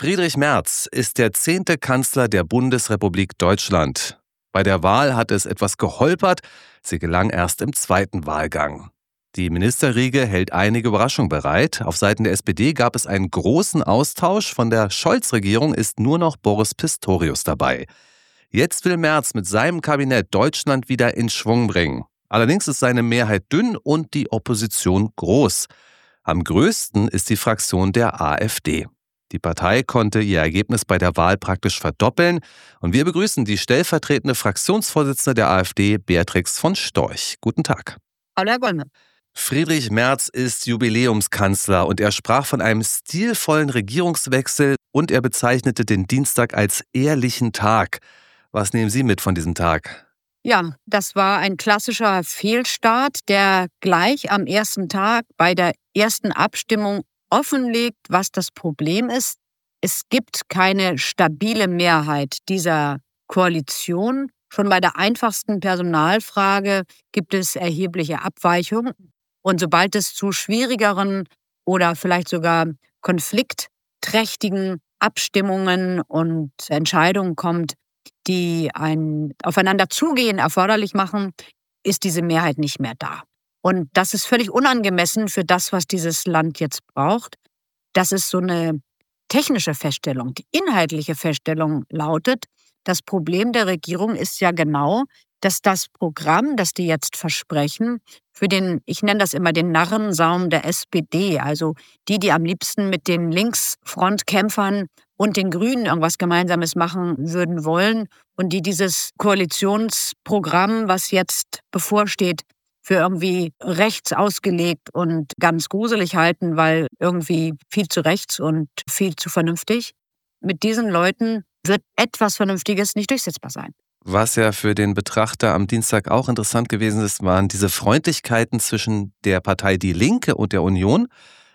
Friedrich Merz ist der 10. Kanzler der Bundesrepublik Deutschland. Bei der Wahl hat es etwas geholpert, sie gelang erst im zweiten Wahlgang. Die Ministerriege hält einige Überraschungen bereit. Auf Seiten der SPD gab es einen großen Austausch. Von der Scholz-Regierung ist nur noch Boris Pistorius dabei. Jetzt will Merz mit seinem Kabinett Deutschland wieder in Schwung bringen. Allerdings ist seine Mehrheit dünn und die Opposition groß. Am größten ist die Fraktion der AfD. Die Partei konnte ihr Ergebnis bei der Wahl praktisch verdoppeln. Und wir begrüßen die stellvertretende Fraktionsvorsitzende der AfD, Beatrix von Storch. Guten Tag. Hallo, Herr Gollmann. Friedrich Merz ist Jubiläumskanzler und er sprach von einem stilvollen Regierungswechsel und er bezeichnete den Dienstag als ehrlichen Tag. Was nehmen Sie mit von diesem Tag? Ja, das war ein klassischer Fehlstart, der gleich am ersten Tag bei der ersten Abstimmung offenlegt, was das Problem ist. Es gibt keine stabile Mehrheit dieser Koalition. Schon bei der einfachsten Personalfrage gibt es erhebliche Abweichungen. Und sobald es zu schwierigeren oder vielleicht sogar konfliktträchtigen Abstimmungen und Entscheidungen kommt, die ein Aufeinanderzugehen erforderlich machen, ist diese Mehrheit nicht mehr da. Und das ist völlig unangemessen für das, was dieses Land jetzt braucht. Das ist so eine technische Feststellung. Die inhaltliche Feststellung lautet, das Problem der Regierung ist ja genau, dass das Programm, das die jetzt versprechen, für den, ich nenne das immer den Narrensaum der SPD, also die am liebsten mit den Linksfrontkämpfern und den Grünen irgendwas Gemeinsames machen würden wollen und die dieses Koalitionsprogramm, was jetzt bevorsteht, für irgendwie rechts ausgelegt und ganz gruselig halten, weil irgendwie viel zu rechts und viel zu vernünftig. Mit diesen Leuten wird etwas Vernünftiges nicht durchsetzbar sein. Was ja für den Betrachter am Dienstag auch interessant gewesen ist, waren diese Freundlichkeiten zwischen der Partei Die Linke und der Union.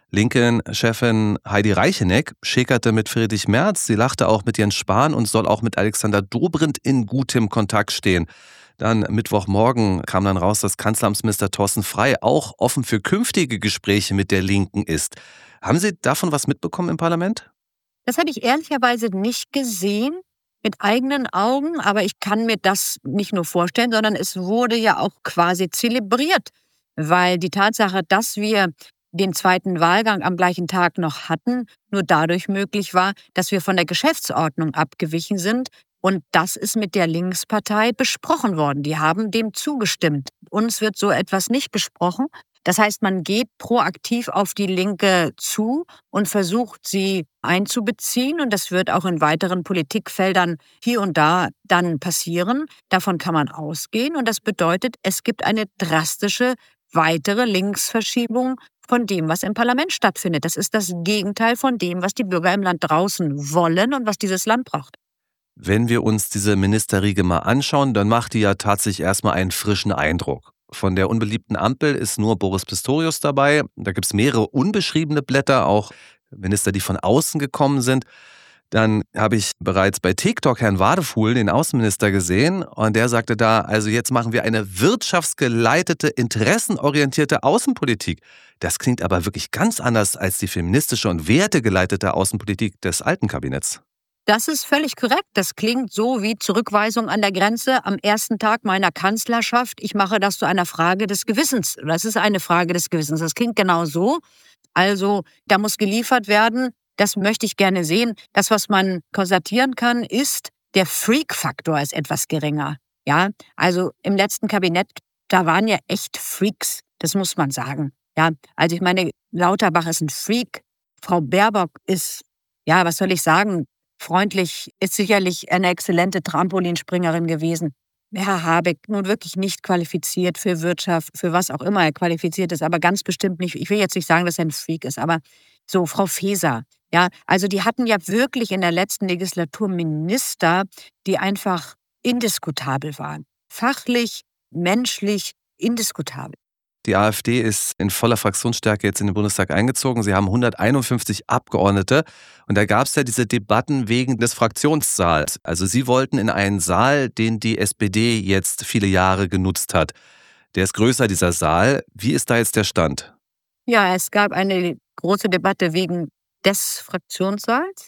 Linken-Chefin Heidi Reicheneck schäkerte mit Friedrich Merz, sie lachte auch mit Jens Spahn und soll auch mit Alexander Dobrindt in gutem Kontakt stehen. Dann Mittwochmorgen kam dann raus, dass Kanzleramtsminister Thorsten Frey auch offen für künftige Gespräche mit der Linken ist. Haben Sie davon was mitbekommen im Parlament? Das hatte ich ehrlicherweise nicht gesehen mit eigenen Augen, aber ich kann mir das nicht nur vorstellen, sondern es wurde ja auch quasi zelebriert, weil die Tatsache, dass wir den zweiten Wahlgang am gleichen Tag noch hatten, nur dadurch möglich war, dass wir von der Geschäftsordnung abgewichen sind. Und das ist mit der Linkspartei besprochen worden. Die haben dem zugestimmt. Uns wird so etwas nicht besprochen. Das heißt, man geht proaktiv auf die Linke zu und versucht, sie einzubeziehen. Und das wird auch in weiteren Politikfeldern hier und da dann passieren. Davon kann man ausgehen. Und das bedeutet, es gibt eine drastische weitere Linksverschiebung von dem, was im Parlament stattfindet. Das ist das Gegenteil von dem, was die Bürger im Land draußen wollen und was dieses Land braucht. Wenn wir uns diese Ministerriege mal anschauen, dann macht die ja tatsächlich erstmal einen frischen Eindruck. Von der unbeliebten Ampel ist nur Boris Pistorius dabei. Da gibt es mehrere unbeschriebene Blätter, auch Minister, die von außen gekommen sind. Dann habe ich bereits bei TikTok Herrn Wadefuhl, den Außenminister, gesehen. Und der sagte da, also jetzt machen wir eine wirtschaftsgeleitete, interessenorientierte Außenpolitik. Das klingt aber wirklich ganz anders als die feministische und wertegeleitete Außenpolitik des alten Kabinetts. Das ist völlig korrekt. Das klingt so wie Zurückweisung an der Grenze am ersten Tag meiner Kanzlerschaft. Ich mache das zu einer Frage des Gewissens. Das ist eine Frage des Gewissens. Das klingt genau so. Also da muss geliefert werden. Das möchte ich gerne sehen. Das, was man konstatieren kann, ist, der Freak-Faktor ist etwas geringer. Ja, also im letzten Kabinett, da waren ja echt Freaks. Das muss man sagen. Ja, also ich meine, Lauterbach ist ein Freak. Frau Baerbock ist, ja, was soll ich sagen, freundlich, ist sicherlich eine exzellente Trampolinspringerin gewesen. Herr Habeck nun wirklich nicht qualifiziert für Wirtschaft, für was auch immer er qualifiziert ist, aber ganz bestimmt nicht. Ich will jetzt nicht sagen, dass er ein Freak ist, aber so Frau Faeser. Ja, also die hatten ja wirklich in der letzten Legislatur Minister, die einfach indiskutabel waren. Fachlich, menschlich indiskutabel. Die AfD ist in voller Fraktionsstärke jetzt in den Bundestag eingezogen. Sie haben 151 Abgeordnete. Und da gab es ja diese Debatten wegen des Fraktionssaals. Also Sie wollten in einen Saal, den die SPD jetzt viele Jahre genutzt hat. Der ist größer, dieser Saal. Wie ist da jetzt der Stand? Ja, es gab eine große Debatte wegen des Fraktionssaals.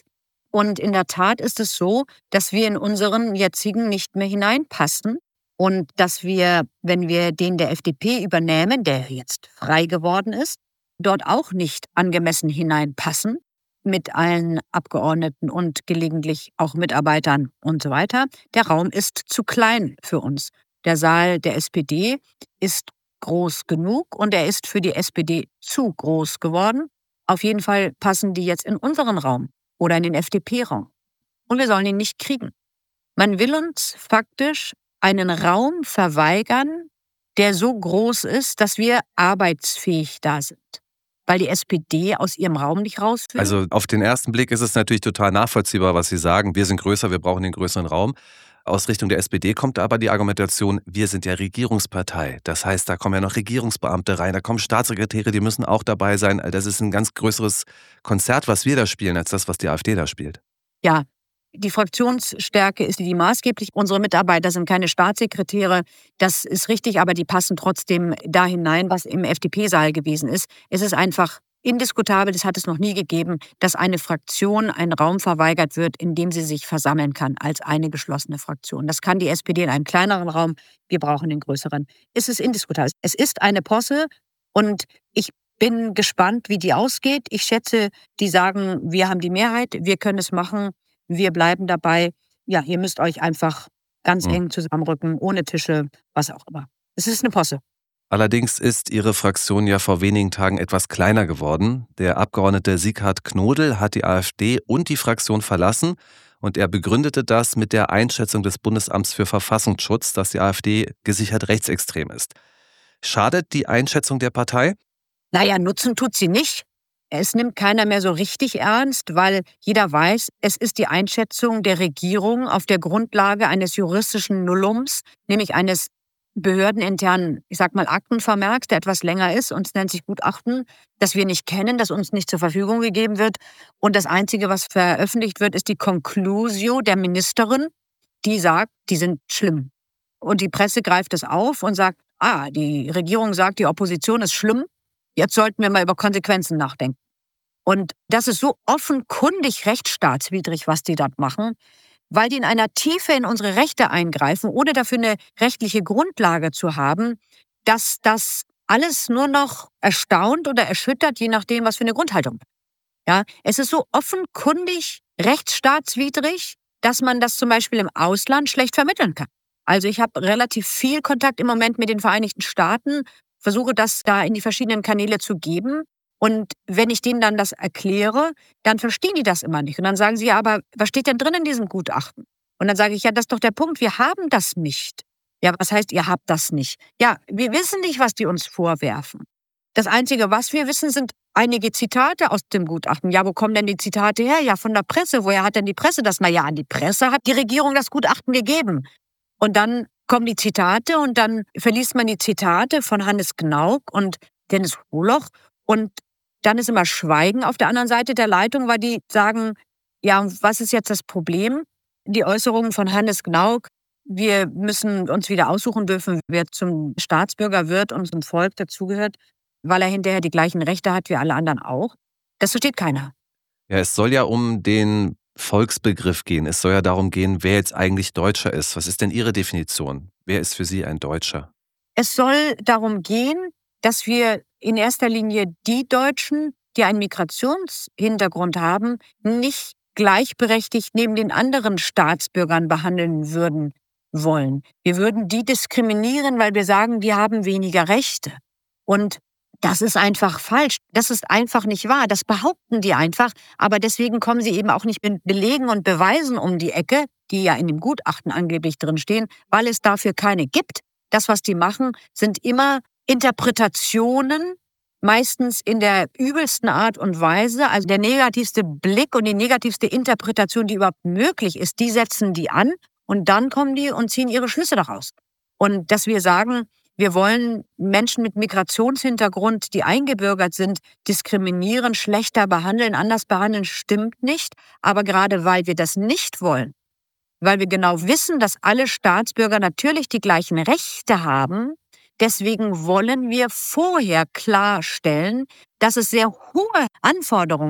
Und in der Tat ist es so, dass wir in unseren jetzigen nicht mehr hineinpassen und dass wir, wenn wir den der FDP übernehmen, der jetzt frei geworden ist, dort auch nicht angemessen hineinpassen mit allen Abgeordneten und gelegentlich auch Mitarbeitern und so weiter. Der Raum ist zu klein für uns. Der Saal der SPD ist groß genug und er ist für die SPD zu groß geworden. Auf jeden Fall passen die jetzt in unseren Raum oder in den FDP-Raum. Und wir sollen ihn nicht kriegen. Man will uns faktisch einen Raum verweigern, der so groß ist, dass wir arbeitsfähig da sind. Weil die SPD aus ihrem Raum nicht raus will. Also auf den ersten Blick ist es natürlich total nachvollziehbar, was Sie sagen. Wir sind größer, wir brauchen den größeren Raum. Aus Richtung der SPD kommt aber die Argumentation, wir sind ja Regierungspartei. Das heißt, da kommen ja noch Regierungsbeamte rein, da kommen Staatssekretäre, die müssen auch dabei sein. Das ist ein ganz größeres Konzert, was wir da spielen, als das, was die AfD da spielt. Ja, die Fraktionsstärke ist die maßgeblich. Unsere Mitarbeiter sind keine Staatssekretäre. Das ist richtig, aber die passen trotzdem da hinein, was im FDP-Saal gewesen ist. Es ist einfach indiskutabel, das hat es noch nie gegeben, dass eine Fraktion einen Raum verweigert wird, in dem sie sich versammeln kann, als eine geschlossene Fraktion. Das kann die SPD in einem kleineren Raum, wir brauchen den größeren. Es ist indiskutabel. Es ist eine Posse und ich bin gespannt, wie die ausgeht. Ich schätze, die sagen, wir haben die Mehrheit, wir können es machen, wir bleiben dabei. Ja, ihr müsst euch einfach ganz eng zusammenrücken, ohne Tische, was auch immer. Es ist eine Posse. Allerdings ist Ihre Fraktion ja vor wenigen Tagen etwas kleiner geworden. Der Abgeordnete Sieghard Knodel hat die AfD und die Fraktion verlassen und er begründete das mit der Einschätzung des Bundesamts für Verfassungsschutz, dass die AfD gesichert rechtsextrem ist. Schadet die Einschätzung der Partei? Naja, nutzen tut sie nicht. Es nimmt keiner mehr so richtig ernst, weil jeder weiß, es ist die Einschätzung der Regierung auf der Grundlage eines juristischen Nullums, nämlich eines behördeninternen, ich sag mal, Aktenvermerks, der etwas länger ist und es nennt sich Gutachten, das wir nicht kennen, das uns nicht zur Verfügung gegeben wird. Und das Einzige, was veröffentlicht wird, ist die Conclusio der Ministerin, die sagt, die sind schlimm. Und die Presse greift es auf und sagt, die Regierung sagt, die Opposition ist schlimm, jetzt sollten wir mal über Konsequenzen nachdenken. Und das ist so offenkundig rechtsstaatswidrig, was die dort machen, weil die in einer Tiefe in unsere Rechte eingreifen, ohne dafür eine rechtliche Grundlage zu haben, dass das alles nur noch erstaunt oder erschüttert, je nachdem, was für eine Grundhaltung. Ja, es ist so offenkundig rechtsstaatswidrig, dass man das zum Beispiel im Ausland schlecht vermitteln kann. Also ich habe relativ viel Kontakt im Moment mit den Vereinigten Staaten, versuche das da in die verschiedenen Kanäle zu geben. Und wenn ich denen dann das erkläre, dann verstehen die das immer nicht. Und dann sagen sie, ja, aber was steht denn drin in diesem Gutachten? Und dann sage ich, ja, das ist doch der Punkt, wir haben das nicht. Ja, was heißt, ihr habt das nicht? Ja, wir wissen nicht, was die uns vorwerfen. Das Einzige, was wir wissen, sind einige Zitate aus dem Gutachten. Ja, wo kommen denn die Zitate her? Ja, von der Presse. Woher hat denn die Presse das? Na ja, an die Presse hat die Regierung das Gutachten gegeben. Und dann kommen die Zitate und dann verliest man die Zitate von Hannes Gnauk und Dennis Holoch und dann ist immer Schweigen auf der anderen Seite der Leitung, weil die sagen, ja, was ist jetzt das Problem? Die Äußerungen von Hannes Gnauk, wir müssen uns wieder aussuchen dürfen, wer zum Staatsbürger wird und zum Volk dazugehört, weil er hinterher die gleichen Rechte hat wie alle anderen auch. Das versteht keiner. Ja, es soll ja um den Volksbegriff gehen. Es soll ja darum gehen, wer jetzt eigentlich Deutscher ist. Was ist denn Ihre Definition? Wer ist für Sie ein Deutscher? Es soll darum gehen, dass wir in erster Linie die Deutschen, die einen Migrationshintergrund haben, nicht gleichberechtigt neben den anderen Staatsbürgern behandeln würden wollen. Wir würden die diskriminieren, weil wir sagen, die haben weniger Rechte. Und das ist einfach falsch. Das ist einfach nicht wahr. Das behaupten die einfach. Aber deswegen kommen sie eben auch nicht mit Belegen und Beweisen um die Ecke, die ja in dem Gutachten angeblich drinstehen, weil es dafür keine gibt. Das, was die machen, sind immer Interpretationen, meistens in der übelsten Art und Weise. Also der negativste Blick und die negativste Interpretation, die überhaupt möglich ist, die setzen die an und dann kommen die und ziehen ihre Schlüsse daraus. Und dass wir sagen, wir wollen Menschen mit Migrationshintergrund, die eingebürgert sind, diskriminieren, schlechter behandeln, anders behandeln, stimmt nicht. Aber gerade weil wir das nicht wollen, weil wir genau wissen, dass alle Staatsbürger natürlich die gleichen Rechte haben, deswegen wollen wir vorher klarstellen, dass es sehr hohe Anforderungen gibt,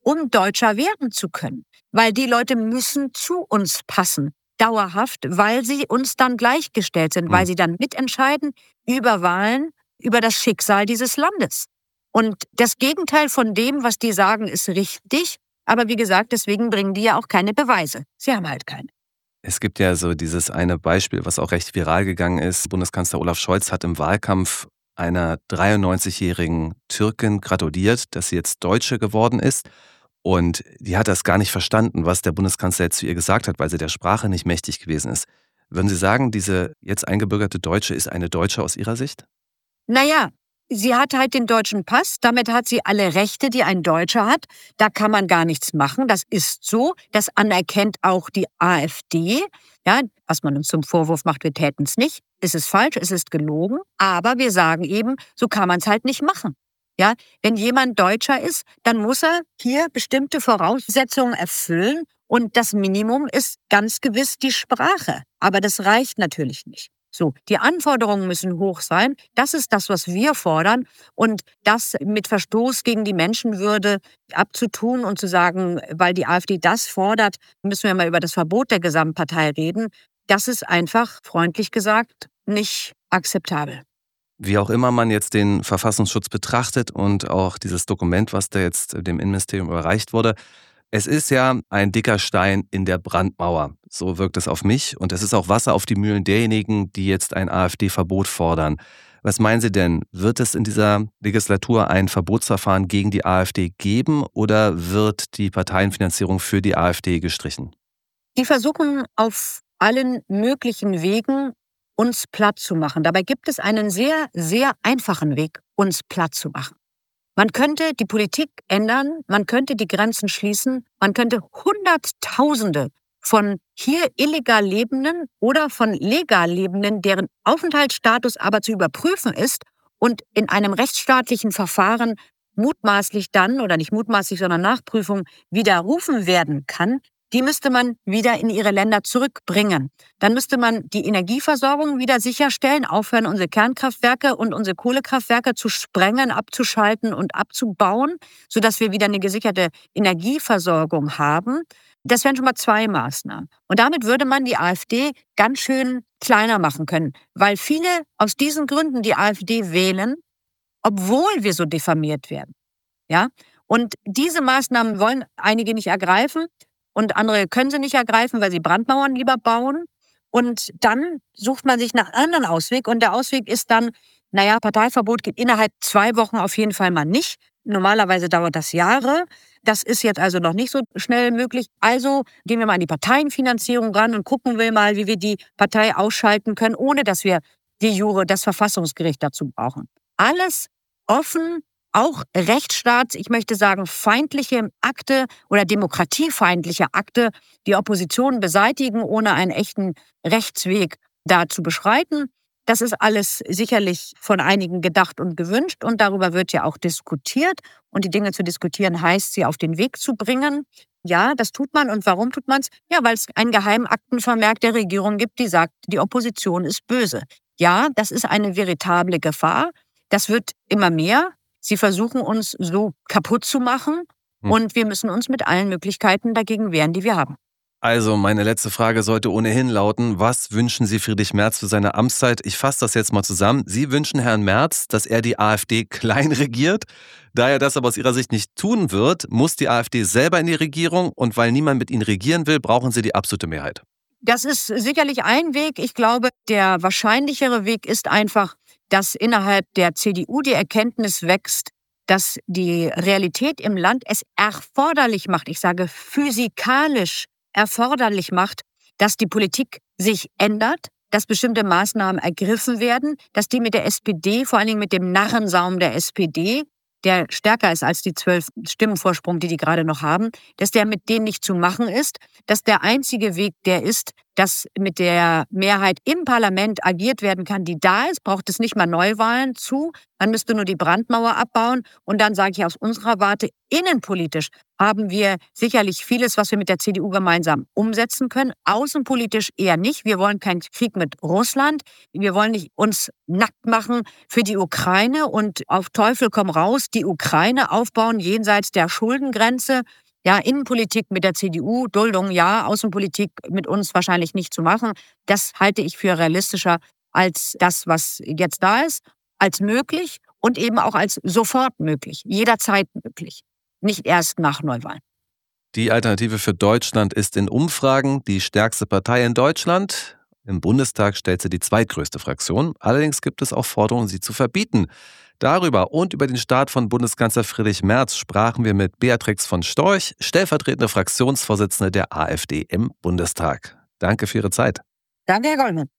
um Deutscher werden zu können. Weil die Leute müssen zu uns passen, dauerhaft, weil sie uns dann gleichgestellt sind, weil sie dann mitentscheiden über Wahlen, über das Schicksal dieses Landes. Und das Gegenteil von dem, was die sagen, ist richtig. Aber wie gesagt, deswegen bringen die ja auch keine Beweise. Sie haben halt keine. Es gibt ja so dieses eine Beispiel, was auch recht viral gegangen ist. Bundeskanzler Olaf Scholz hat im Wahlkampf einer 93-jährigen Türkin gratuliert, dass sie jetzt Deutsche geworden ist. Und die hat das gar nicht verstanden, was der Bundeskanzler jetzt zu ihr gesagt hat, weil sie der Sprache nicht mächtig gewesen ist. Würden Sie sagen, diese jetzt eingebürgerte Deutsche ist eine Deutsche aus Ihrer Sicht? Naja, sie hat halt den deutschen Pass, damit hat sie alle Rechte, die ein Deutscher hat. Da kann man gar nichts machen, das ist so. Das anerkennt auch die AfD. Ja, was man uns zum Vorwurf macht, wir täten es nicht. Es ist falsch, es ist gelogen. Aber wir sagen eben, so kann man es halt nicht machen. Ja, wenn jemand Deutscher ist, dann muss er hier bestimmte Voraussetzungen erfüllen. Und das Minimum ist ganz gewiss die Sprache. Aber das reicht natürlich nicht. So, die Anforderungen müssen hoch sein. Das ist das, was wir fordern. Und das mit Verstoß gegen die Menschenwürde abzutun und zu sagen, weil die AfD das fordert, müssen wir mal über das Verbot der Gesamtpartei reden. Das ist einfach, freundlich gesagt, nicht akzeptabel. Wie auch immer man jetzt den Verfassungsschutz betrachtet und auch dieses Dokument, was da jetzt dem Innenministerium überreicht wurde, es ist ja ein dicker Stein in der Brandmauer. So wirkt es auf mich. Und es ist auch Wasser auf die Mühlen derjenigen, die jetzt ein AfD-Verbot fordern. Was meinen Sie denn? Wird es in dieser Legislatur ein Verbotsverfahren gegen die AfD geben oder wird die Parteienfinanzierung für die AfD gestrichen? Die versuchen auf allen möglichen Wegen, uns platt zu machen. Dabei gibt es einen sehr, sehr einfachen Weg, uns platt zu machen. Man könnte die Politik ändern, man könnte die Grenzen schließen, man könnte Hunderttausende von hier illegal Lebenden oder von legal Lebenden, deren Aufenthaltsstatus aber zu überprüfen ist und in einem rechtsstaatlichen Verfahren mutmaßlich dann, oder nicht mutmaßlich, sondern nach Prüfung widerrufen werden kann, die müsste man wieder in ihre Länder zurückbringen. Dann müsste man die Energieversorgung wieder sicherstellen, aufhören, unsere Kernkraftwerke und unsere Kohlekraftwerke zu sprengen, abzuschalten und abzubauen, sodass wir wieder eine gesicherte Energieversorgung haben. Das wären schon mal 2 Maßnahmen. Und damit würde man die AfD ganz schön kleiner machen können, weil viele aus diesen Gründen die AfD wählen, obwohl wir so diffamiert werden. Ja? Und diese Maßnahmen wollen einige nicht ergreifen. Und andere können sie nicht ergreifen, weil sie Brandmauern lieber bauen. Und dann sucht man sich nach einem anderen Ausweg. Und der Ausweg ist dann, Parteiverbot geht innerhalb 2 Wochen auf jeden Fall mal nicht. Normalerweise dauert das Jahre. Das ist jetzt also noch nicht so schnell möglich. Also gehen wir mal an die Parteienfinanzierung ran und gucken wir mal, wie wir die Partei ausschalten können, ohne dass wir de jure das Verfassungsgericht dazu brauchen. Alles offen. Auch ich möchte sagen, feindliche Akte oder demokratiefeindliche Akte, die Opposition beseitigen, ohne einen echten Rechtsweg da zu beschreiten. Das ist alles sicherlich von einigen gedacht und gewünscht und darüber wird ja auch diskutiert. Und die Dinge zu diskutieren heißt, sie auf den Weg zu bringen. Ja, das tut man. Und warum tut man es? Ja, weil es einen Geheimaktenvermerk der Regierung gibt, die sagt, die Opposition ist böse. Ja, das ist eine veritable Gefahr. Das wird immer mehr. Sie versuchen uns so kaputt zu machen und wir müssen uns mit allen Möglichkeiten dagegen wehren, die wir haben. Also meine letzte Frage sollte ohnehin lauten, was wünschen Sie Friedrich Merz für seine Amtszeit? Ich fasse das jetzt mal zusammen. Sie wünschen Herrn Merz, dass er die AfD klein regiert. Da er das aber aus Ihrer Sicht nicht tun wird, muss die AfD selber in die Regierung und weil niemand mit ihnen regieren will, brauchen Sie die absolute Mehrheit. Das ist sicherlich ein Weg. Ich glaube, der wahrscheinlichere Weg ist einfach, dass innerhalb der CDU die Erkenntnis wächst, dass die Realität im Land es erforderlich macht, ich sage physikalisch erforderlich macht, dass die Politik sich ändert, dass bestimmte Maßnahmen ergriffen werden, dass die mit der SPD, vor allen Dingen mit dem Narrensaum der SPD, der stärker ist als die 12 Stimmenvorsprung, die gerade noch haben, dass der mit denen nicht zu machen ist, dass der einzige Weg der ist, dass mit der Mehrheit im Parlament agiert werden kann, die da ist, braucht es nicht mal Neuwahlen zu. Man müsste nur die Brandmauer abbauen. Und dann sage ich aus unserer Warte, innenpolitisch haben wir sicherlich vieles, was wir mit der CDU gemeinsam umsetzen können. Außenpolitisch eher nicht. Wir wollen keinen Krieg mit Russland. Wir wollen nicht uns nackt machen für die Ukraine und auf Teufel komm raus die Ukraine aufbauen jenseits der Schuldengrenze. Ja, Innenpolitik mit der CDU, Duldung ja, Außenpolitik mit uns wahrscheinlich nicht zu machen. Das halte ich für realistischer als das, was jetzt da ist, als möglich und eben auch als sofort möglich, jederzeit möglich, nicht erst nach Neuwahlen. Die Alternative für Deutschland ist in Umfragen die stärkste Partei in Deutschland. Im Bundestag stellt sie die zweitgrößte Fraktion. Allerdings gibt es auch Forderungen, sie zu verbieten. Darüber und über den Start von Bundeskanzler Friedrich Merz sprachen wir mit Beatrix von Storch, stellvertretende Fraktionsvorsitzende der AfD im Bundestag. Danke für Ihre Zeit. Danke, Herr Goldmann.